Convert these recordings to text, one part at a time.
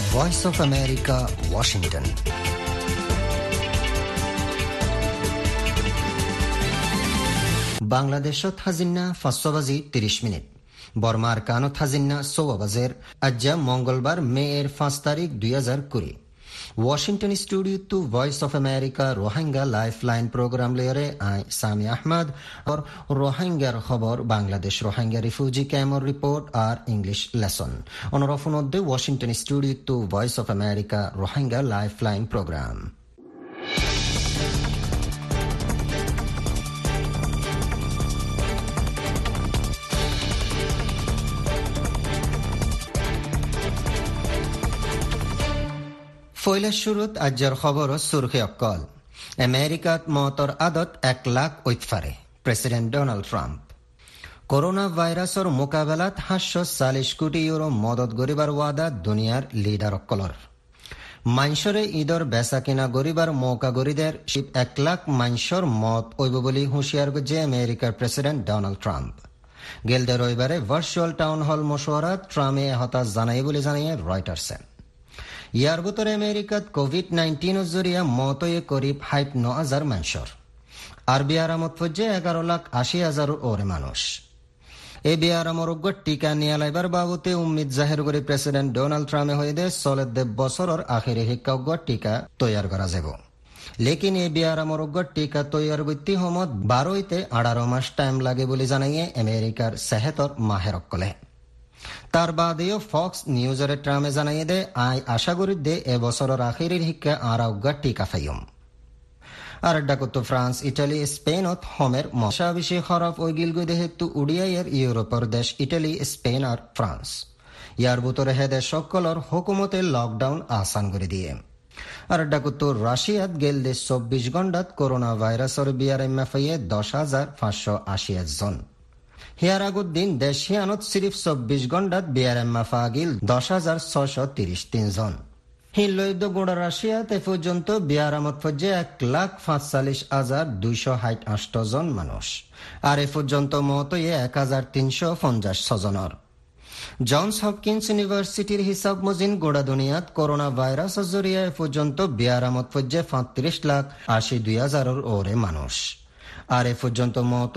Voice of America, Washington. বাংলাদেশত হাজিন্না 5 বাজি 30 minute, বর্মার কানত হাজিন্না 6 বাজের। আজ্জা মঙ্গলবার মে-এর 5 তারিখ 2020। Washington studio to voice of America Rohingya lifeline programme লেয়ারে আই সামি আহমদ और রোহিঙ্গার খবর, বাংলাদেশ রোহিঙ্গা রিফিউজি ক্যাম্পর রিপোর্ট আর ইংলিশ লেসন অনুরফনদ্দে Washington studio to voice of America Rohingya lifeline programme. ফৈলা শুরুত আজ্জার খবর সুরখি অক্কল। আমেরিকাত মতর আদত 1 লাখ ওইতফারে প্রেসিডেন্ট ডোনাল্ড ট্রাম্প। করোনা ভাইরাসর মোকাবেলাত 740 কোটি ইউরো মদত গরিবার ওয়াদা দুনিয়ার লিডার অক্কলর। মাইনসরে ঈদর বেচা কিনা গরিবার মৌকা গরিদের 1 লাখ মাইনসর মত ওইব বলি হুঁশিয়ার গজে আমেরিকার প্রেসিডেন্ট ডোনাল্ড ট্রাম্প। গেলদে রবিবারে ভার্চুয়াল টাউন হল মশওয়ারাত ট্রাম্পে হতাশ জানাই বলে জানিয়ে রয়টার্সে। ইয়ার ভিতরে আমেরিকাত কোভিড-19 জরিয়া মতয়ে করিব 9,000 মানুষর। আর বিয়ারামত ফজ্জে 11,80,000 ওরে মানুষ। এই বিয়ারামর টিকা নিয়ে লাইবার বাবুতে উম্মিদ জাহের করে প্রেসিডেন্ট ডোনাল্ড ট্রাম্পে হয়ে দে চলে বছরের আখেরে শিক্ষা টিকা তৈয়ার করা যাব। লেকিন এই বিয়ারামর টিকা তৈয়ার করতে সময় 12-18 মাস টাইম লাগে বলে জানাইয়ে আমেরিকার সেহেতর মাহের অক্কলে। তার বাদেও ফক্স নিউজের ট্রামে জানাইয়ে দে আই আশা করি দে এবছরের আখেরের শিক্ষা আর টিকা ফাইম। আর ডাকত ফ্রান্স, ইটালি, স্পেনত হোমের মশা বেশি খরফ ওই গিলগুই দেহেতু উড়িয়াইয়ের ইউরোপের দেশ ইটালি, স্পেন আর ফ্রান্স। ইয়ার ভিতরে হে দেশ সকলের হুকুমতে লকডাউন আসান করে দিয়ে। আর ডাকত রাশিয়াত গেল দেশ 24 ঘণ্টাত করোনা ভাইরাসের বিয়ারেম্মা ফাইয়ে 10,580 জন। হিয়ার আগত দিন দেশিয়ানত সিরিফ 24 ঘণ্টাত বিয়ারেম্মা ফাগিল 10,633 জন। হিলৈদ গোড়া রাশিয়াত এ পর্যন্ত বিয়ারামত ফজ্জে 1,45,268 জন মানুষ। আর এ পর্যন্ত মত 1,350 জনের। জনস হপকিন্স ইউনিভার্সিটির হিসাব মজিন গোড়া দুনিয়াত করোনা ভাইরাস জরিয়া এ পর্যন্ত বিয়ারামত ফজ্জে 35,82,000 ওরে মানুষ। আর এ পর্যন্ত মত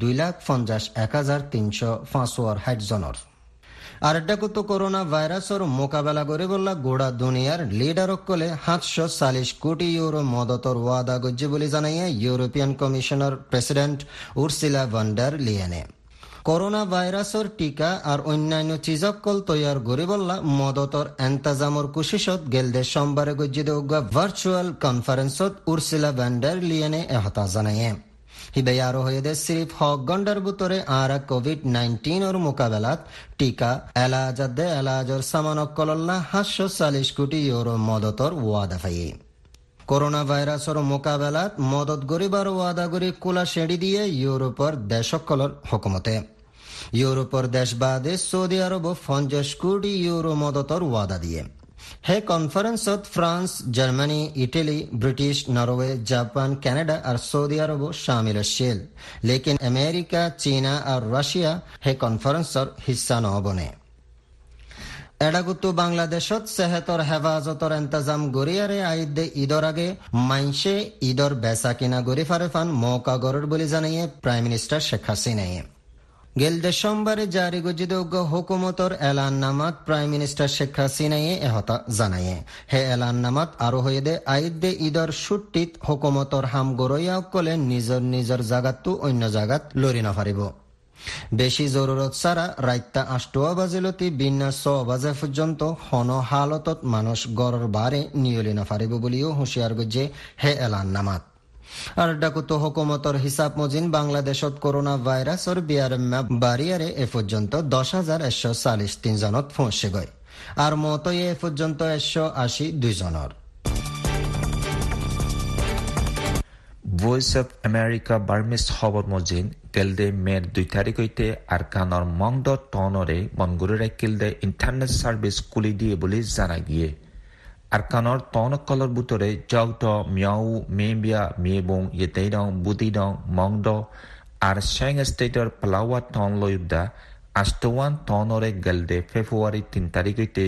2,50,1,365 জনের। আর ডাকুত করোনা ভাইরাসের মোকাবেলা করে বললা গোড়া দুনিয়ার লিডার অকলে 740 কোটি ইউরো মদতর ওয়াদা গজ্জে বলে জানাইয়ে European commissioner president Ursula von der লিয়েনে। করোনা ভাইরাসের টিকা আর অন্যান্য চিজকল তৈয়ার করে বললা মদতর এন্তাজামর কুশিসত গেলদে সোমবারে গজ্জে দেওয়া ভার্চুয়াল কনফারেন্সত উর্সুলা ভন ডার লিয়েনে এহতা জানাইয়ে। হিবে আরো হয়ে দে সিরিফ 6 ঘণ্টার ভিতরে আর কোভিড-19 ওর মোকাবেলাত টিকা এলাজর সামানকলল্লা 740 কোটি ইউরো মদতর ওয়াদা ফাইয়ে। করোনা ভাইরাসের মোকাবেলাত মদত গরিবার ওয়াদা গরি কোলা শেড়ি দিয়ে ইউরোপের দেশকলর হুকুমতে। ইউরোপের দেশ বাদে সৌদি আরব 50 কোটি ইউরো মদতর ওয়াদা দিয়ে। হে কনফারেন্সত France, Germany, Italy, British, Norway, Japan, Canada আর সৌদি আরব শামিল শেল। লেকিন আমেরিকা, চীনা আর রাশিয়া হে কনফারেন্সর হিস্সা নবনে। এডাগুতো বাংলাদেশত সেহেতর হেফাজতর এন্তাজাম গরিয়ারে আইদে ঈদর আগে মাইনসে ঈদর বেচা কিনা গরি ফারেফান মৌকা গরর বলে জানিয়ে প্রাইম মিনিস্টার শেখ হাসিনায়ে। গেলদে সোমবারে জারি গজিদ হুকুমতর এলান নামাত প্রাইম মিনিস্টার শেখ হাসিনায়ে এহতা জানায়ে। হে এলান নামাত আরো হয়ে দে আইদে ঈদর ছুট্টিত হুকুমতর হাম গরইয়া কলে নিজর জাগাত অন্য জাগাত লরি না পারিব। বেশি জরুরত ছাড়া রাইতা 8 বাজিলতি বিনা 6 বাজে পর্যন্ত হন হালতত মানুষ গড়র বারে নিয়লি না পারিব বলিও হুঁশিয়ার গজে হে এলান নামাত। আর ডাকুত হুকুমতর হিসাব মজিন বাংলাদেশত করোনা ভাইরাসর বিয়ারেম্মা বারিয়ারে এ পর্যন্ত 10,143 জনত পৌঁছে গয়। আর মত এ পর্যন্ত 182 জনের। ভয়েস অফ আমেরিকা বার্মিস খবর মজিন গেলদে মের 2 তারিখ হইতে আর কানর মংড টনরে মনগুরে রাখিলদে ইন্টারনেট সার্ভিস খুলি দিয়ে বলে জানা গিয়ে। আর কানর তনকলর ভিতরে জগদ মিয়াও Minbya Myebon Rathedaung Buthidaung Maungdaw আর সেং স্টেটর প্লাওয়া টন লয়ুদা 8 টনরে গেলদে ফেব্রুয়ারি 3 তারিখ হইতে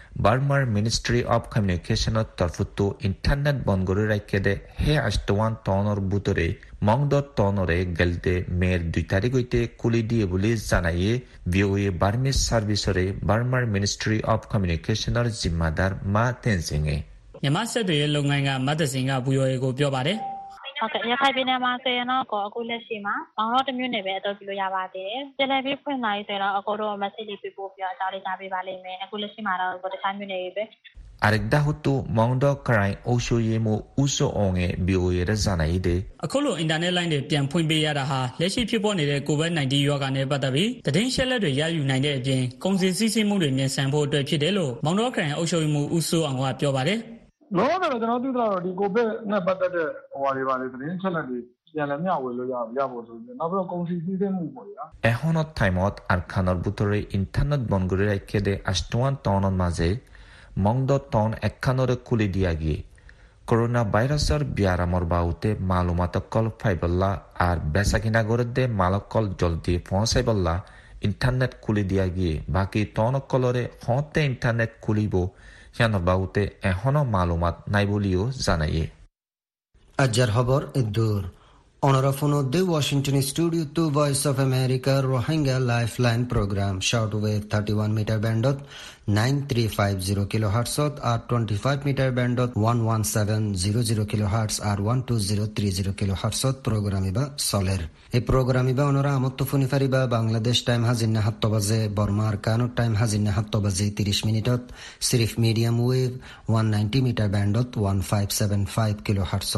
বার্মার মিনিস্ট্রি অফ কমিউনিকেশনের তরফতো ইন্টারনেট বন্ধ করে রাখে দে হে আষ্টওয়ান টনের বুতরে মংদ টনরে গেলতে মের 2 তারিখ হইতে কুলি দিয়ে বলে জানাইয়ে ভিওএ বার্মিস সার্ভিসরে বার্মার মিনিস্ট্রি অফ কমিউনিকেশনের জিম্মাদার মা তেনসিংয়ে မြန်မာဆက်တွေရဲ့လုပ်ငန်းကမတ်တစင်က VOA ကိုပြောပါတယ်ဟုတ်ကဲ့ရခိုင်ပြည်နယ်မှာဆိုရင်တော့အခုလက်ရှိမှာဘောင်တော့တစ်မျိုးနဲ့ပဲအတော့ပြုလို့ရပါသေးတယ်။ပြန်လည်ပြီးဖွင့်လာရေးဆိုတော့အခုတော့ message လေးပြပို့ပြီးတော့အကြောင်းလေးကြားပေးပါလိမ့်မယ်။အခုလက်ရှိမှာတော့တခြားမျိုးတွေပဲ Arekda hutu mongdo krai osho yemo uso onge BOA ရဇာနိုင်တဲ့အခုလိုအင်တာနက်လိုင်းတွေပြန်ဖွင့်ပေးရတာဟာလက်ရှိဖြစ်ပေါ်နေတဲ့ COVID-19 ရောဂါနဲ့ပတ်သက်ပြီးသတင်းရှင်းလက်တွေရယူနိုင်တဲ့အပြင်ကုန်စည်စည်းစိမ်မှုတွေမြန်ဆန်ဖို့အတွက်ဖြစ်တယ်လို့မောင်တော်ခရိုင်အုပ်ချုပ်ရေးမှူးဦးစိုးအောင်ကပြောပါတယ်။လောတော့ကျွန်တော်သိတော့ဒီ COVID နဲ့ပတ်သက်တဲ့ဟိုဟာတွေပါလေသတင်းချက်လက်တွေပြန်လည်မျှဝေလို့ရဖို့ဆိုပြီးနောက်ပြီးတော့ကုန်စည်စည်းစိမ်မှုပေါ့ဗျာ Ehonot timeot arkanor butore internet bongore rakede ashtuan tonon maze mongdo ton ekkanore kuli diagi corona virusor biaramor baute malumatokol faiballa ar besakina gorede malakol joldi ponseballa internet kuli diagi baki tonokolore hote internet kulibo yanor baute ehono malumat naibolio janaye Ajar Habor Iddur Honorable the Washington Studio to Voice of America Rohingya Lifeline Program shortwave 31 meter band 9350 kilohertz or 25 meter band 11700 kilohertz or 12030 kilohertz program iba solar এই program iba onora amotto funi fariba Bangladesh time hazinna 7 baje Burma Kano time hazinna 7 baje 30 minutot sirf medium wave 190 meter band 1575 kilohertz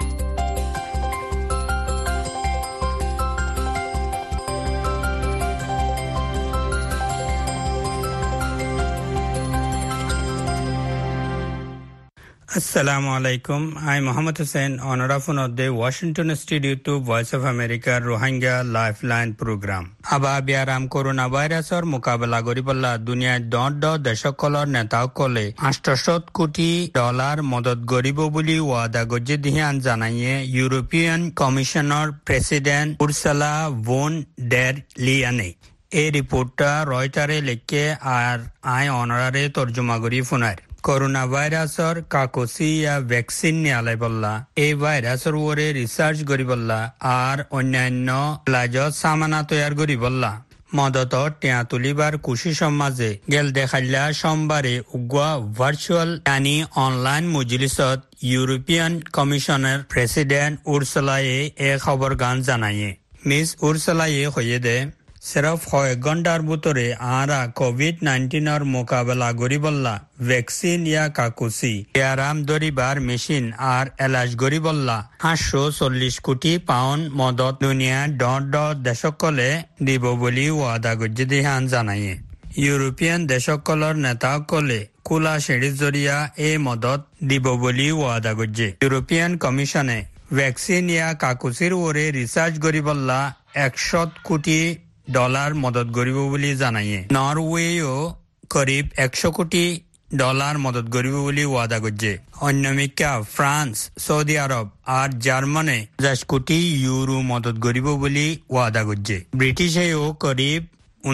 Assalamu alaikum. I'm Muhammad Hussain, honorable of the Washington Studio to Voice of America Rohingya Lifeline Program. Aba biaram coronavirus or mukabala goriballa dunia dot deshokkolor netakole $800 কোটি মদত গরিব বলি ওয়াদা গজে দিহান জানাইয়ে European commissioner president Ursula von der Leyen এই রিপোর্টটা রয়টারে লেখে আর আই অনারারে তর্জমা করি ফোনার করোনা ভাইরাসর কাকসি या ভ্যাকসিন নিয়ালাই বললা এই ভাইরাসর ওরে রিসার্চ করি বললা আর অন্যান্য ইলাজ সামানা তৈয়ার করি বললা মদত টিয়া তুলিবার খুশি সমাজে গেল দেখাইলা সোমবারে উগুয়া ভার্চুয়াল यानी অনলাইন মজলিসত ইউরোপিয়ান কমিশনের প্রেসিডেন্ট উরসুলায়ে এই খবর গান জানায়ে মিস উরসুলায়ে হয়ে দে सिर्फ 6 घंटार बुतरे आरा कोविड-19 मोकाबला गरीबल्ला वैक्सीन या काकुसी आराम दरिबार मेशिन आर एलाज गरीबल्ला 840 कोटी पाउंड मदत दुनिया डॉट देशकले দিব বলি ওয়াদা গজ্জে দিহান জানায়ে ইউরোপিয়ান দেশকলর নেতাকলে কুলা শেড়ির জরিয়া এই মদত দিব বলি ওয়াদা গজ্জে ইউরোপিয়ান কমিশনে वैक्सीन या काकुसिर ওরে রিসার্চ গরিবল্লা 100 কোটি ডলার মদত গরিব বলি জানাইয়ে নরওয়েও করিব 100 কোটি ডলার মদত গরিব বলি ওয়াদা করছে অন্যমিকা ফ্রান্স সৌদি আরব আর জার্মানি 10 কোটি ইউরো মদত গরিব বলি ওয়াদা করছে ব্রিটিশেও করিব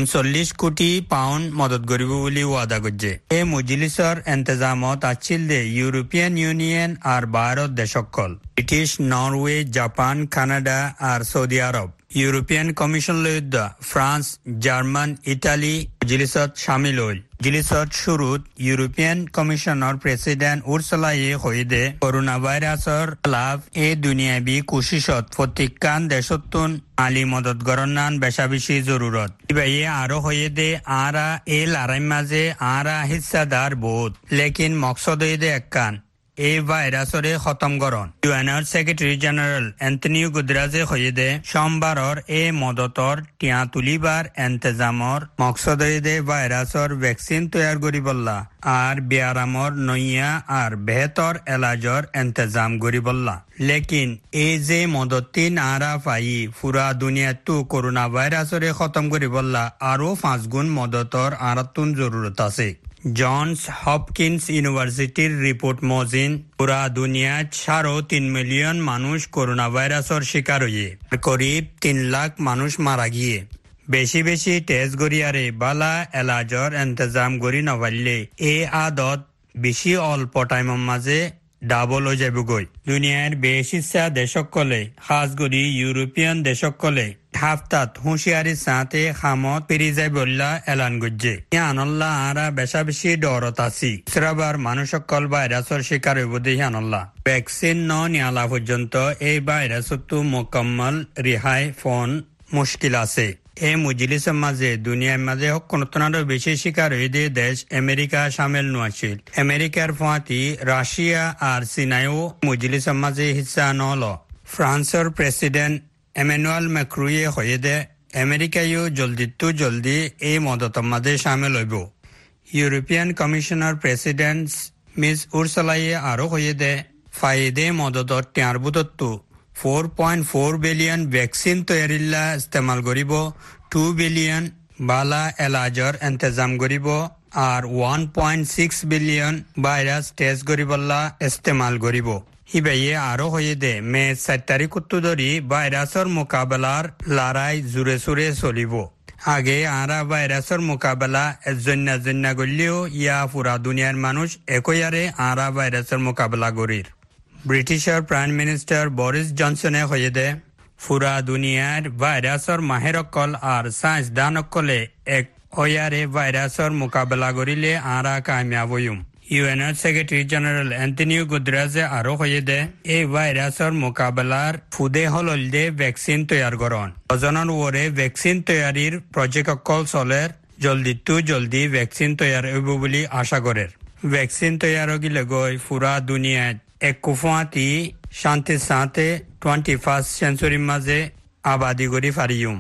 39 কোটি পাউন্ড মদত গরিব বলি ওয়াদা করছে এই মজলিসর ইন্তজামত আছিল দে ইউরোপিয়ান ইউনিয়ন আর ভারত দেশকল ব্রিটিশ নরওয়ে জাপান কানাডা আর সৌদি আরব ইউরোপিয়ান কমিশন লয়দা ফ্রান্স জার্মান ইতালি মজলিসত শামিল হল মজলিসত শুরুত ইউরোপিয়ান কমিশনের প্রেসিডেন্ট উরসুলায়ে হইদে করোনা ভাইরাসর লাভ এ দুনিয়াবি কোশিশত প্রত্যেকখান দেশতুন আলি মদত গরনান বেশা বেশি জরুরত ইবাইয়ে আরো হইদে আরা এ লড়াই মাঝে আরা হিস্সাদার বহুত লেকিন মকসদ হইদে একখান এই ভাইরাসরে খতম করন ইউএনআর সেক্রেটারি জেনারেল অ্যান্টনিও গুতেরেসে হইদে সোমবারর এই মদতর টিয়া তুলিবার ইন্তজামর মকসদ হইদে ভাইরাসর ভ্যাকসিন তৈয়ার করিবল্লা আর বিয়ারামর নইয়া আর বেহতর এলাজর ইন্তজাম করিবল্লা লেকিন এই যে মদতটি নারা পাই পুরা দুনিয়াতো করোনা ভাইরাসরে খতম করিবল্লা আরো 5 গুণ মদতর আরাতুন জরুরত আছে জনস হপকিন্স ইউনিভার্সিটির রিপোর্ট মজিন পুরা দুনিয়াত 3.5 মিলিয়ন মানুষ করোনা ভাইরাসের শিকার হয়ে করিব 3 লাখ মানুষ মারা গিয়ে বেশি বেশি টেস্ট গরিয়ারে বালা এলাজর ইন্তজাম গরি নভাল্লে এই আদত বেশি অল্প টাইমের মাঝে ডাবল হয়ে যাব গই। দুনিয়ার বেশিসা দেশকলে খাস করি ইউরোপিয়ান দেশকলে হাফতাত হুঁশিয়ারির সাথে খামত পেরি যায় বললা এলান গজ্জে আনল্লা আরা বেশা বেশি ডরত আছি শ্রাবার মানুষকল ভাইরাসর শিকার হইব দেখি আনল্লা ভ্যাকসিন ন নিয়ালা পর্যন্ত এই ভাইরাসতো মোকাম্মল রিহাই ফোন মুশকিল আছে। এই মজলিসের মাঝে দুনিয়ার মাঝে কোনতনারও বেশি শিকার হয়ে দিয়ে দেশ আমেরিকা সামিল নছিল। আমেরিকার ফাঁতি রাশিয়া আর চীনাও মজলিসের মাঝে হিস্সা নহল। ফ্রান্সের প্রেসিডেন্ট এমানুয়েল ম্যাক্রুয়ে হয়ে দে আমেরিকায়ও জলদি এই মদতের মাঝে সামিল হইব। ইউরোপিয়ান কমিশনার প্রেসিডেন্ট মিস উরসুলায়ে আরো হয়ে দে ফাইদে মদতর টিয়ার বুতত্তু 4.4 বিলিয়ন ভ্যাকসিন তৈরিল্লা ইস্তেমাল করিব, 2 বিলিয়ন বালা এলাজর ইন্তজাম করিব আর 1.6 বিলিয়ন ভাইরাস টেস্ট করিবল্লা ইস্তেমাল করিব। হিবাইয়ে আরো হয়ে দে মে 7 তারিখ ধরি ভাইরাসর মোকাবেলার লড়াই জোরে সোরে চলিব। আগে আরা ভাইরাসর মোকাবেলা জন্যা করলেও ইয়া পুরা দুনিয়ার মানুষ একয়ারে আরা ভাইরাসের মোকাবেলা করির। ব্রিটিশের প্রাইম মিনিস্টার বরিস জনসনে হয়ে দে পুরা দুনিয়ার ভাইরাসর মাহেরকল আর সায়েন্সদানকলে এক হয়ারে ভাইরাসর মোকাবেলা করিলে আরা কামিয়াব হইম। ইউএনএর সেক্রেটারি জেনারেল অ্যান্টনিও গুতেরেসে আরো হয়ে দে এই ভাইরাসর মোকাবেলার ফুদে হল দে ভ্যাকসিন তৈয়ার করন ওজনের ওরে ভ্যাকসিন তৈয়ারির প্রজেক্ট অকল চলের জলদি ভ্যাকসিন তৈয়ার হইব বলে আশা করের। ভ্যাকসিন তৈয়ার গিলে গই পুরা দুনিয়ায় এক কুফাতি শান্তির সাথে 21st সেঞ্চুরির মাঝে আবাদি করি ফারিয়ুম।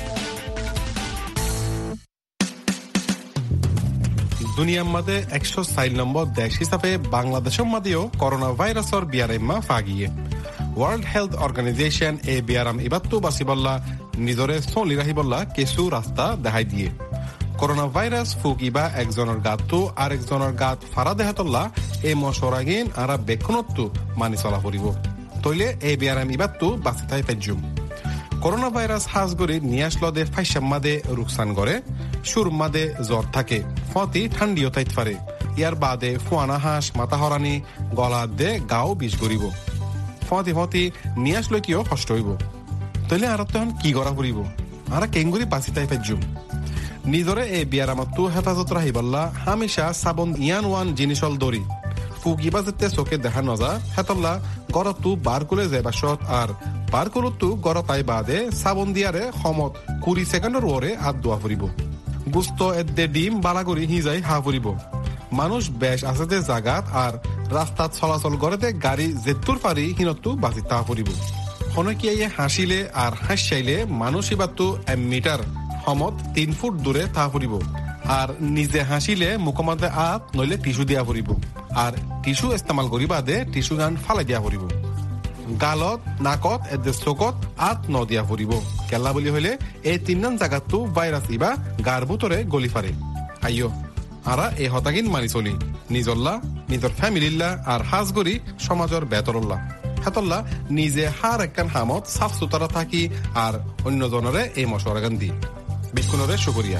দুনিয়ার মাঝে 104 নম্বর দেশ হিসাবে বাংলাদেশের মাঝেও করোনা ভাইরাসের বিয়ারেমা ফাগিয়ে ওয়ার্ল্ড হেলথ অর্গানাইজেশন এই বিয়ারাম ইবাত্তু বাসিবল্লা নিজরে চলি রাহিবল্লা কিছু রাস্তা দেখাই দিয়ে করোনা ভাইরাস ফুকিবা একজনের গাতটো আর একজনের গাত ফারা দেহাতল্লা এই মশরাগিন আর বেক্ষণত্ব মানি চলা পড়িব তইলে এই বিয়ারাম ইবাত্তু বাঁচি থাই পেজুম। করোনা ভাইরাস হাজ করে নিয়ে আসলো দে ফাইসাম মাদে রুকসান করে সুর মাদে জ্বর থাকে ফতি ঠান্ডিও তাইত পারে ইয়ার বাদে ফুয়ানা হাঁস মাথা হরানি গলা দে গাও বিষ করিব ফতি নিয়ে আসলো কিও কষ্ট হইব তইলে আর তখন কি করা পড়িব আর কেঙ্গুরি বাঁচি তাই পেজুম। নিজরে এই বিয়ারামতো হেফাজত রাহিবল্লা হামেশা সাবন ইয়ান ওয়ান জিনিসল দরি ফুকিবা যেতে চোখে দেখা নজা হেতল্লা গরতু বার করে যাবাসত আর বার করতু গরতাই বাদে সাবন দিয়ারে সমত 20 সেকেন্ডের ওরে আত দোয়া ফুরিব গুস্ত এদে ডিম বালা করি হিজাই হা ফুরিব। মানুষ বেশ আছে যে জাগাত আর রাস্তাত চলাচল করতে গাড়ি জেতুর পারি হিনতু বাঁচি তা ফুরিব। হনকিয়াইয়ে হাসিলে আর হাসিলে মানুষ ইবাতু 1 মিটার সমত 3 ফুট দূরে তা ফুরিব আর নিজে হাসিলে মুখমাতে আত নইলে টিস্যু দিয়া ফুরিব আর টিস্যু ইস্তেমাল করি বাদে টিস্যু গান ফালাই দিয়া ফুরিব। গালত নাকত এদে চোকত আত ন দিয়া ফুরিব কেলা বলি হইলে এই 3 জায়গাতো ভাইরাস ইবা গার ভিতরে গলি ফারে। আইয়ো আরা এই হতাগিন মানি চলি নিজল্লা নিজর ফ্যামিলিল্লা আর হাজ গরি সমাজের বেতরল্লা হেতল্লা নিজে হার একখান হামত সাফ সুতরা থাকি আর অন্য জনরে এই মশওয়ারাগান দি বিক্ষুণরে শুকরিয়া।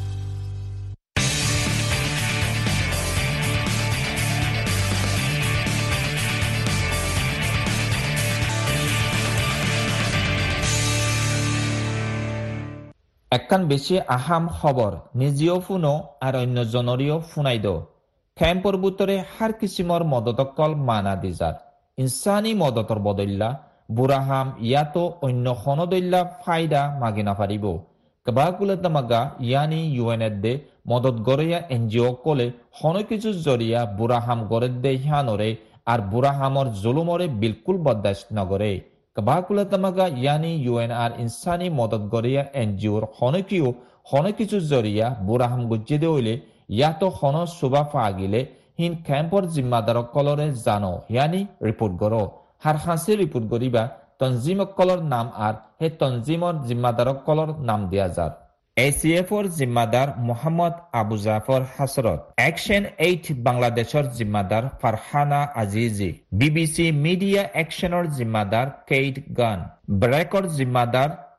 একখান বেশি আহাম খবর নিজেও ফুনো আর অন্য জনরিও ফুনাই দো ক্যাম্পর ভিতরে হার কিসিমর মদতকল মানা দিজার ইনসানি মদতর বদল্লা বুড়াহাম ইয়াতো অন্য খনদল্লা ফায়দা মাগিনা পারিব কবাকুলতমাগা ইয়ানি ইউএনএর দে মদত গড়িয়া এনজিও কলে হন কিছু জরিয়া বুড়াহাম গড়ের দে হিয়ানরে আর বুড়াহামর জুলুমরে বিলকুল বরদাস্ত নগরে কবাকুলতমাগা ইয়ানি ইউএন আর ইনসানি মদত গড়িয়া এনজিওর হন কিছু জরিয়া বুড়াহাম গুজ্জে দে হইলে ইয়াতো হন সুবা ফাগিলে হিন ক্যাম্পর জিম্মাদার কলরে জানো ইয়ানি রিপোর্ট গড়ো হার হাসি রিপোর্ট গড়িবা তনজিম কলর নাম আর হে তনজিমর জিম্মাদার কলর নাম দিয়া যার এসিএফর জিম্মাদার মোহাম্মদ আবু জাফর হাসরত অ্যাকশন 8 বাংলাদেশর জিম্মাদার ফারহানা আজিজি বিবিসি মিডিয়া অ্যাকশনের জিম্মাদার কেইট গান ব্রেকর জিম্মাদার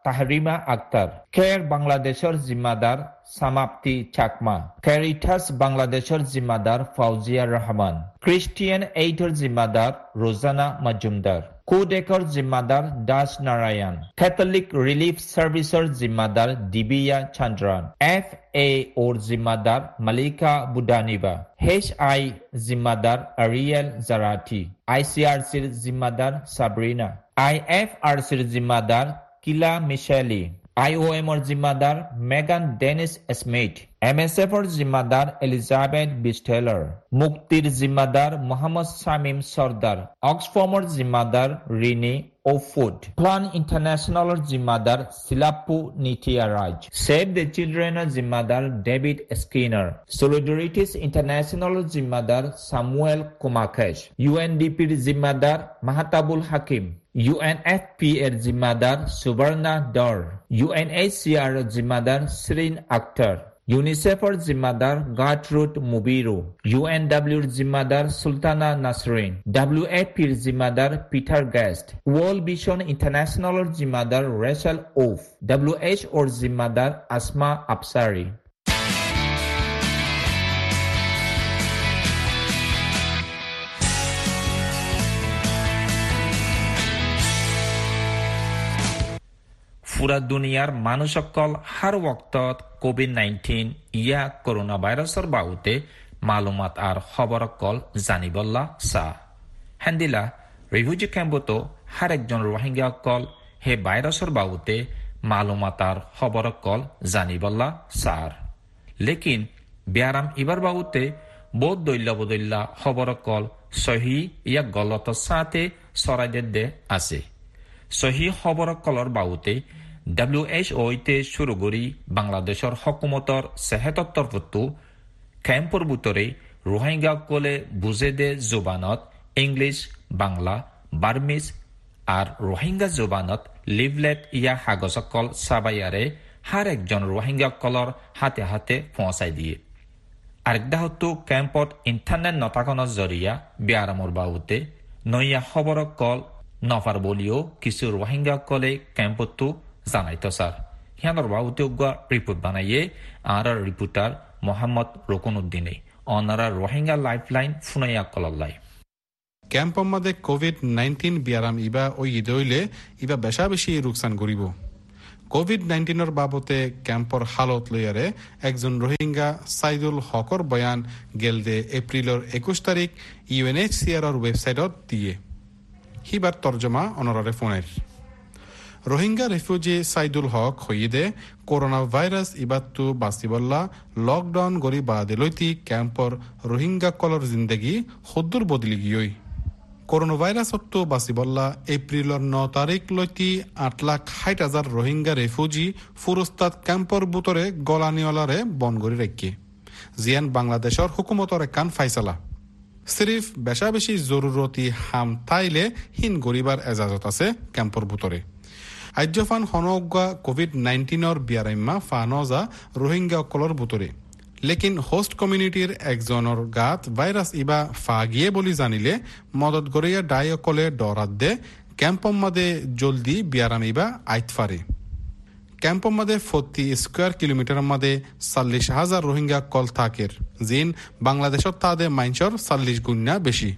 তাহরিমা আক্তার, কেয়ার বাংলাদেশের জিম্মাদার সামাপ্তি চাকমা, ক্যারিটাস বাংলাদেশের জিম্মাদার ফাউজিয়া রহমান, ক্রিস্টিয়ান এইডের জিম্মাদার রোজানা মজুমদার, কোডেকর জিম্মাদার দাস নারায়ণ, ক্যাথলিক রিলিফ সার্ভিসের জিম্মাদার দিবিয়া চন্দ্রান, FAOর জিম্মাদার মালিকা বুডানিবা, HI জিম্মাদার আরিয়েল জারাটি, ICRCর জিম্মাদার সাবরিনা, IFRCর জিম্মাদার কিলা মিশেলি, IOMর জিম্মাদার মেগান ডেনিস স্মিথ, MSFর জিম্মাদার এলিজাবেথ বিস্টেলার, মুক্তির জিম্মাদার মোহাম্মদ শামিম সর্দার, অক্সফার্মর জিম্মাদার রিনি ওফুড, প্লান ইন্টারন্যাশনালের জিম্মাদার সিলাপ্পু নিটিয়ারাজ, সেভ দ্য চিলড্রেনের জিম্মাদার ডেভিড স্কিনার, সলিডারিটিস ইন্টারন্যাশনালের জিম্মাদার সামুয়েল কুমাকেশ, UNDPর জিম্মাদার মাহতাবুল হাকিম, UNFP এর জিম্মাদার সুবর্ণা ডর, UNHCR এর জিম্মাদার শ্রীন আক্তার, ইউনিসেফের জিম্মাদার গাটরুট মুবিরু, UNWর জিম্মাদার সুলতানা নাসরিন, WFPর জিম্মাদার পিটার গেস্ট, ওয়ার্ল্ড ভিশন ইন্টারন্যাশনালের জিম্মাদার রেচেল ওফ, WHOর জিম্মাদার আসমা আফসারি। পুরা দুনিয়ার মানুষসকল হার ওক্তত COVID-19 ইয়া করোনা ভাইরাসের বাউতে মালুমাত আর খবরকল জানিবল্লা সা হেন্দিলা রিফিউজি ক্যাম্পতো হার একজন রোহিঙ্গা কল হে ভাইরাসের বাউতে মালুমাত আর খবরকল জানিবল্লা সার লেকিন ব্যারাম ইবার বাউতে বহুত দৈল্য খবরকল সহি ইয়া গলত সাথে সরাইদে আছে সহি খবরকলর বাউতে WHO শুরু করি বাংলাদেশের হকুমতর সেহেতর তরফতো ক্যাম্পর ভিতরে রোহিঙ্গা কলে বুঝে দে জোবানত ইংলিশ বাংলা বার্মিজ আর রোহিঙ্গা জোবানত লিভলেট ইয়া কাগজকল সাবাইয়ারে হার একজন রোহিঙ্গা কলর হাতে হাতে পৌঁছাই দিয়ে আরেকদা হতো ক্যাম্পত ইন্টারনেট নতাকনের জরিয়া ব্যারামর বাউতে নইয়া খবর কল নফার বলিও কিছু রোহিঙ্গা কলে ক্যাম্পতো জানাইতো স্যার হিয়ানোর বাউতে রিপোর্ট বানাইয়ে আর রিপোর্টার মোহাম্মদ রকুনুদ্দিনে অনারা রোহিঙ্গা লাইফলাইন ফুনাইয়া কলল্লাই ক্যাম্পর মধ্যে COVID-19 বিয়ারাম ইবা ওই ইদইলে ইবা বেশা বেশি রুকসান করিব COVID-19 বাবতে ক্যাম্পর হালত লইয়ারে একজন রোহিঙ্গা সাইদুল হকর বয়ান গেলদে এপ্রিলের 21 তারিখ UNHCR ওয়েবসাইটত দিয়ে হিবার তর্জমা অনরারে ফোনের রোহিঙ্গা রেফিউজি সাইদুল হক হইদে করোনা ভাইরাস ইবাত্তু বাসিবল্লা লকডাউন গরি বাদে লইতি ক্যাম্পর রোহিঙ্গা কলর জিন্দেগি হদ্দুর বদলি গিয়ই করোনা ভাইরাস অত্তু বাসিবল্লা এপ্রিলের 9 তারিখ লইতি 8,60,000 রোহিঙ্গা রেফিউজি ফুরস্তাদ ক্যাম্পর বুতরে গলানিওয়ালারে বন গরি রেখে জিয়ান বাংলাদেশের হুকুমতর একান ফাইসালা সিরিফ বেশা বেশি জরুরতি হাম তাইলে হিন গরিবার এজাজত আছে ক্যাম্পর বুতরে আজ্যফান হনগা COVID-19 বিয়ারাইম্মা ফানজা রোহিঙ্গা কলর বুতরে লেকিন হোস্ট কমিউনিটির একজনের গাত ভাইরাস ইবা ফাগিয়ে বলি জানিলে মদত গরিয়া ডায়কলে ডরাত দে ক্যাম্পর মাদে জলদি বিয়ারাম ইবা আইত ফারে ক্যাম্পর মাদে 40 স্কোয়ার কিলোমিটার মাদে 40,000 রোহিঙ্গা কল থাকের জিন বাংলাদেশত তাদে মাইনসর 40 গুণা বেশি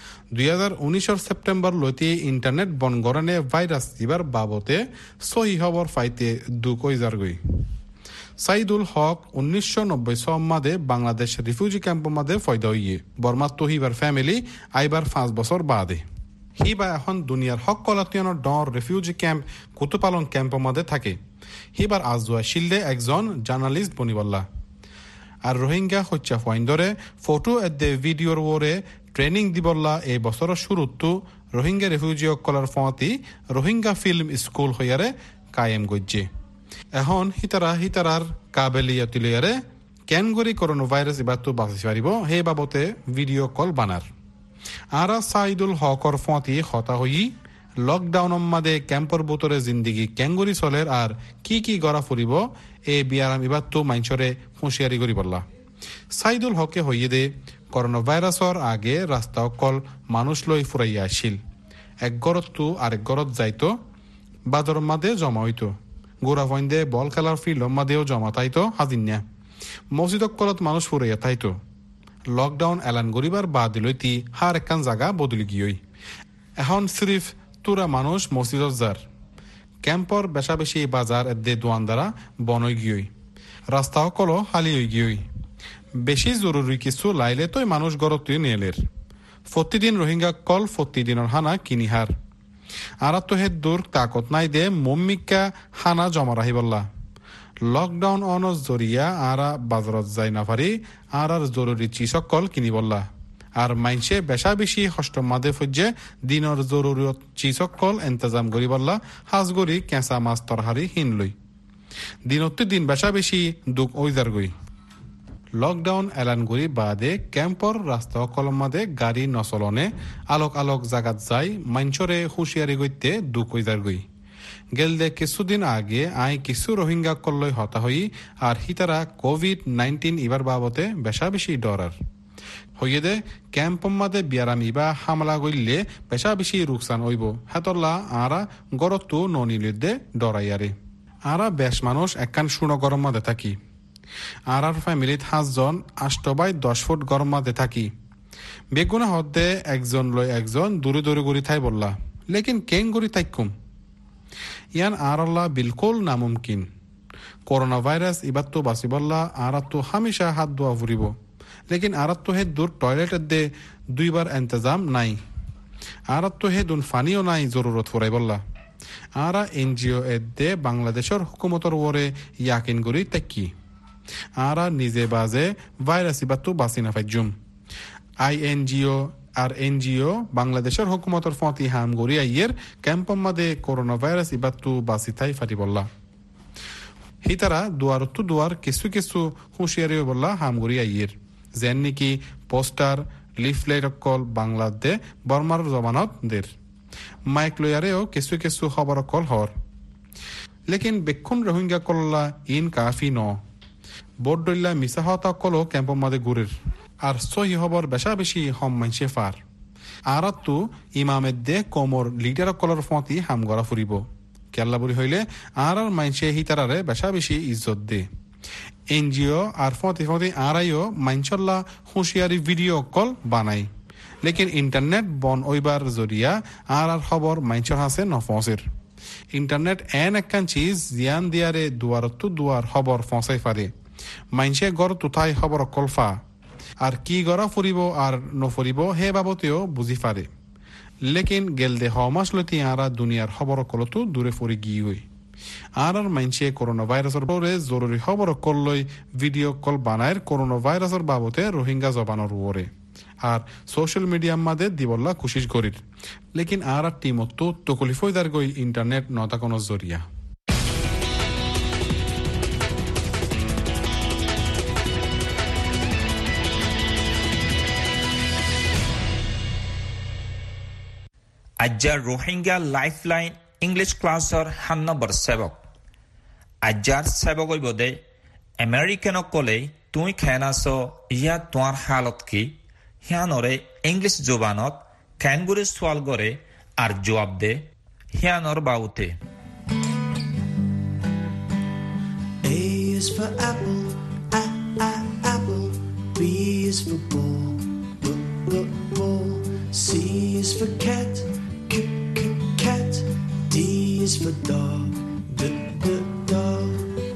2019 সেপ্টেম্বর লইতে ইন্টারনেট বনগরণে ভাইরাস ইবার বাবতে সহি খবর পাইতে দুকই যারগই সাইদুল হক 1990 সন মাদে বাংলাদেশ রিফিউজি ক্যাম্পর মাদে ফয়দা হইয়ে বর্মা তহিবার ফ্যামিলি আইবার 5 বছর বাদে হিবা এখন দুনিয়ার হক কলাতিয়ানোর ডর রিফিউজি ক্যাম্প কুতুপালন ক্যাম্পর মাদে থাকে হিবার আজওয়া শিলদে একজন জার্নালিস্ট বনিবল্লা আর রোহিঙ্গা হচ্ছে ফাইন্দরে ফটো এদে ভিডিওর ওরে ট্রেনিং দিবল্লা এই বছর শুরুতো রোহিঙ্গা রেফিউজি কলার ফতি রোহিঙ্গা ফিল্ম স্কুল হইয়ারে কায়েম গজ্জে এখন হিতারার কাবেলিয়াতি লইয়ারে কেন গরি করোনা ভাইরাস ইবাতো বাঁচি পারিব হে বাবতে ভিডিও কল বানার আর সাইদুল হকর ফতি হতা হই লকডাউন মাদে ক্যাম্পর বুতরে জিন্দিগি ক্যাঙ্গুরি চলের আর কি গড়া ফুরিব এ বিয়ারাম ইবাতো মাইনসরে হুঁশিয়ারি করি বললা সাইদুল হকে হইয়ে দে করোনা ভাইরাসর আগে রাস্তা অকল মানুষ লই ফুরাইয়া আসিল এক গরত আরেক গরত যাইতো বাদর মাদে জমা হইতো গোড়া ফইন্দে বল খেলার ফিল্ড মাদেও জমা তাইতো হাজিন্যা মসজিদ কলত মানুষ ফুরাইয়া তাইতো লকডাউন এলান গরিবার বাদ দিলইতি হার একখান জায়গা বদলি গিয়ই এখন সিরিফ তুরা মানুষ মসজিদত যার ক্যাম্পর বেশা বেশি বাজার এদে দোয়ানদারা বনই গিয়ই রাস্তা কল হালি হই গিয়ই বেশি জরুরি কিছু লাইলে তোই মানুষ গরত নিয়েলের প্রতিদিন রোহিঙ্গা কল প্রতিদিনের হানা কিনিহার আর তো হে দূর তাকত নাই দে মম্মিকা হানা জমা রাহি বললা লকডাউন অন জরিয়া আরা বাজারত যাই না পারি আর জরুরি চিসকল কিনি বললা আর মাইনসে বেশা বেশি হষ্ট মাদে ফজ্জে দিনের জরুরত চিসকল ইন্তজাম করি বললা হাজগরি কেঁচা মাছ তরহারি হিন লই দিনতে দিন বেশা বেশি দুঃখ ওইজার গই লকডাউন এলান করি বাদে ক্যাম্পর রাস্তা কলম মাদে গাড়ি নচলনে আলোক আলোক জাগাত যাই মাইনসরে হুঁশিয়ারি গইতে দুঃখ ওইজার গই গেলদে কিছুদিন আগে আই কিছু রোহিঙ্গা কল্লই হতা হই আর হিতারা কোভিড-19 ইবার বাবতে বেশা বেশি ডরার হইয়ে দে ক্যাম্প মাদে বিয়ারাম ইবা হামলা গইলে বেশা বেশি রুকসান হইব হেতল্লা আরা গরতু ননিলিদে ডরাইয়ারে আরা বেশ মানুষ একখান শুনো গরম মাদে থাকি আর ফ্যামিলিত 5 জন 8 বাই 10 ফুট গরম মাদে থাকি বেগুনা হদ্দে একজন লই একজন দূরে দূরে গড়ি থাই বললা লেকিন কেন গড়ি থাইকুম ইয়ান আর আল্লাহ বিলকুল নামুমকিন করোনা ভাইরাস ইবাত তো বাসিবল্লা আর তো হামেশা হাত ধোয়া ফুরিব লেকিন আর তো হে দূর টয়লেট দে 2 বার ইন্তজাম নাই আর তো হে দুন ফানিও নাই জরুরত ফুরাই বললা আর এনজিও দে বাংলাদেশের হুকুমতর ওরে ইয়াকিন করি তাকি আর নিজে বাজে ভাইরাস ইবাত তো বাসি না ফাইজুম আইএনজিও আর এনজিও বাংলাদেশের হুকুমতর ফতি হাম গরি আইয়ের ক্যাম্পম মাদে করোনা ভাইরাস ইবাত্তু বাসিতাই ফাটি বললা হিতারা দুয়ার তু দুয়ার কিছু কিছু হুঁশিয়ারি বললা হাম গরি আইয়ের যেন নাকি পোস্টার লিফলেট কল বাংলাদে বর্মার জবানত দের মাইক লয়ারেও কিছু কিছু খবর কল হর লেকিন বেক্ষণ রোহিঙ্গা কল্লা ইন কাফি ন বোর্ড দইলা মিসা হতা কলো ক্যাম্পম মাদে গুরের আর সহি খবর বেশা বেশি হম মানছে ফার আর তো ইমামের দে কোমর লিডার কলর ফতি হাম গড়া ফুরিব কেল্লা বলি হইলে আর মানছে হিতারারে বেশা বেশি ইজ্জত দে এনজিও আর ফতি ফতি আরাইও মাইনচল্লা হুঁশিয়ারি ভিডিও কল বানাই লেকিন ইন্টারনেট বন ওইবার জরিয়া আর খবর মাইনচর হাসে নফসের ইন্টারনেট এন একখান চিজ জিয়ান দিয়ারে দুয়ার তো দুয়ার খবর ফসাই পারে মাইনছে গড় তুথাই খবর কলফা আর কি গড়া ফুরিব আর নফরিব হে বাবতেও বুঝি পারে লেকিন গেলদে হমাস লতি আরা দুনিয়ার খবর কলতো দূরে ফরি গিয়ে হই আর মাইনছে করোনা ভাইরাসের পরে জরুরি খবর কললই ভিডিও কল বানায়ের করোনা ভাইরাসের বাবতে রোহিঙ্গা জবানোর ওরে আর সোশ্যাল মিডিয়ার মাদে দিবল্লা কোশিশ করির লেকিন আর টিমতো তকলিফইদার গই ইন্টারনেট নতা কোনো জরিয়া আজ্জার রোহিঙ্গা লাইফলাইন ইংলিশ ক্লাসর 7 আজ্জার সেবক বদে আমেরিকান কলে তুই খেনাস ইয়া তোমার হালত কি হিয়ানরে ইংলিশ জবানত ক্যানগুরে সোয়াল করে আর জবাব দে হিয়ানর বাউতে A is for apple, apple. B is for ball, ball. C is for cat, cat. D is for dog, dog.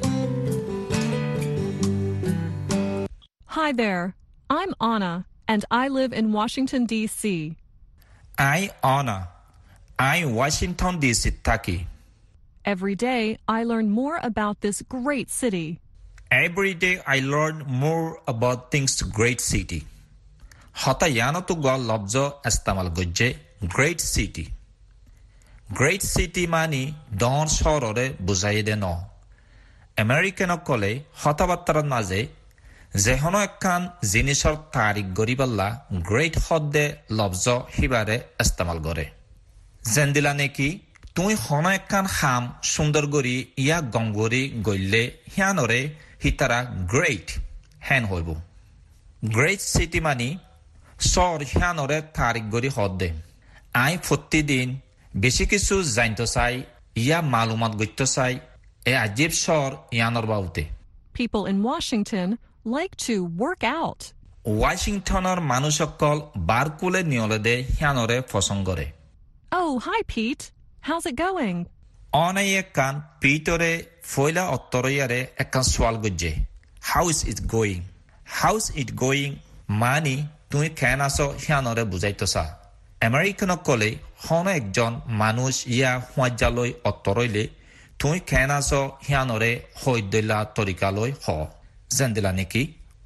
Hi there, I'm Anna, and I live in Washington, D.C. Anna. I'm Washington, D.C. Taki. Every day, I learn more about this great city. Every day, I learn more about this great city. Hata yano tu gol lobzo istamal gojje great city. Great city mani don shorore buzaide no. American kole hata battaran maze যেহনো একখান জিনিসর তারিখ গরিবাল্লা great হদ্দে লবজ হিবারে ইস্তেমাল করে জেন্দিলা নেকি তুই হনো একখান হাম সুন্দর গরি ইয়া গঙ্গরি গইলে হিয়ানরে হিতারা গ্রেট হেন হইব গ্রেট সিটি মানি সর হিয়ানরে তারিখ গরি হদ্দে আই প্রতিদিন বেশি কিছু জানতে চাই ইয়া মালুমাত গইতে চাই e ajib shor yanor baute. People in Washington like to work out. Washingtonor manushokol barkule niolede yanore posongore. Oh, hi, Pete. How's it going? Ona ekan Petere foila ottoroyare ekan swal gujje. How is it going? How's it going? Mani tui kenaso yanore bujaitosa. American kole hono ekjon manush ya hwajjaloi ottoroile tui kenaso yanore hoidela torikaloi ho. Zendila niki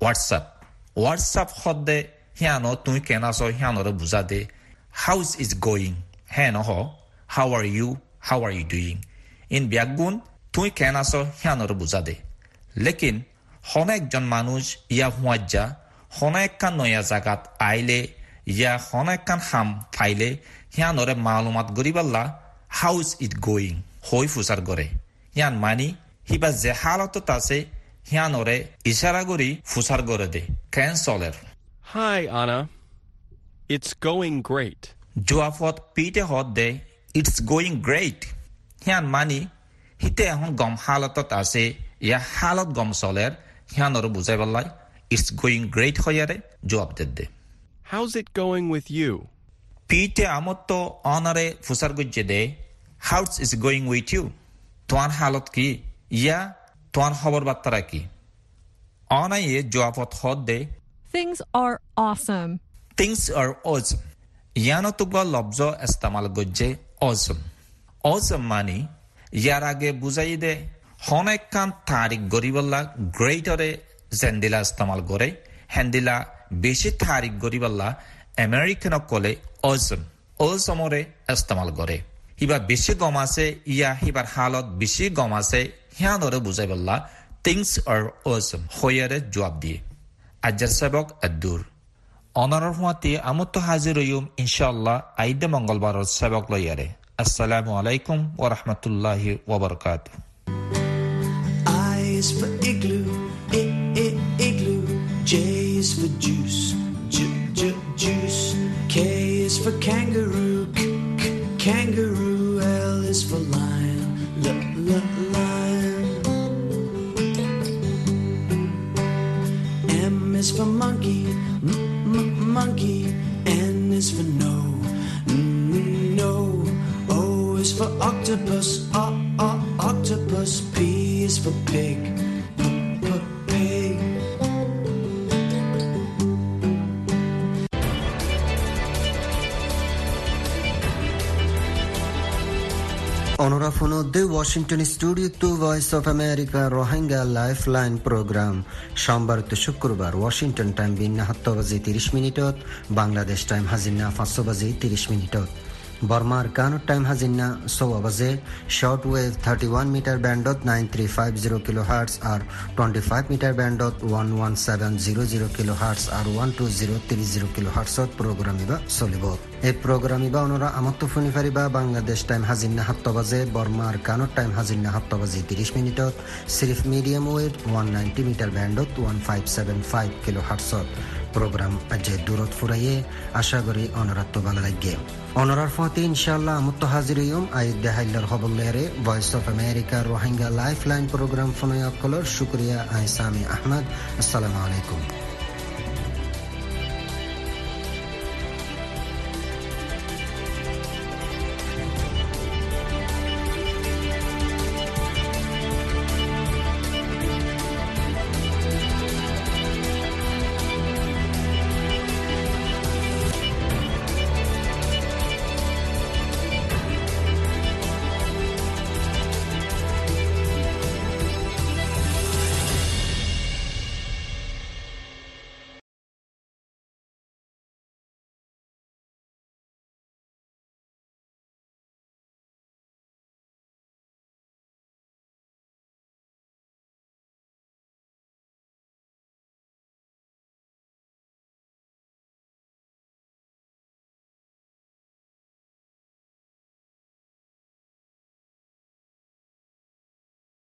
WhatsApp hodde yano tui kenaso yanore bujade. How's it going? Heno ho. How are you? How are you doing? In biagun tui kenaso yanore bujade. Lekin hono ekjon manush ya hwajja hono ekkan noya jagat aile ya hono ekkan ham paile yanore malumat goriballa how's it going hoi fusar gore yan mani hiba je halatot ase yanore ishara gori fusar gore de canceler. Hi Anna, it's going great. Joafot Pete hodde it's going great. Yan mani hite hon gom halatot ase ya halat gom soler yanore bujai ballai it's going great hoyare joab dedde. How's it going with you? Pete amotto honore fusar gujje de how's it going with you? Tuan halat ki ya tuan khobor battara ki? Ona ye joabot hodde Things are awesome. Things are awesome. Yano tugwa lobzo istamal gujje awesome. Awesome mani yar age bujai de honekkan tarik goriballa great ore zendila istamal gore handila beshi tarik goriballa American kole awesome ore istamal gore hiba beshi gomase ya hibar halat beshi gomase yanore bujai balla things are awesome hoyare jawab diye ajar sabak adur onarar huati amutto haziruyum inshallah aide mongolbar sabak loyare assalamu alaikum wa rahmatullahi wa barakatuh. I is for igloo, igloo. J is for juice, juice. K is for kangaroo, kangaroo. L is for lion, lion. M is for monkey, monkey. N is for no. O is for octopus, octopus. P is for pig, pig. Onorafuno de Washington Studio to Voice of America Rohingya Lifeline Program সোমবার to শুক্রবার Washington time বিন্না 7:30 Bangladesh time হাজিনা 5:30 Burmar Kano time Hazinna Sowabaze shortwave 31 meter bandot 9350 kHz or 25 meter bandot 11700 kHz or 12030 kHz program iba solibo e program iba onora amatto phone fariba Bangladesh time Hazinna 7 Burmar Kano time Hazinna 7:30 sirf medium wave 190 meter bandot 1575 kHz program aje durot furaye asha gori onoratto bala lagge onorar fati inshallah mutto haziriyum ay dehailar hobollere Voice of America Rohingya Lifeline program fonoya kolor shukriya ay Sami Ahmad assalamu alaikum.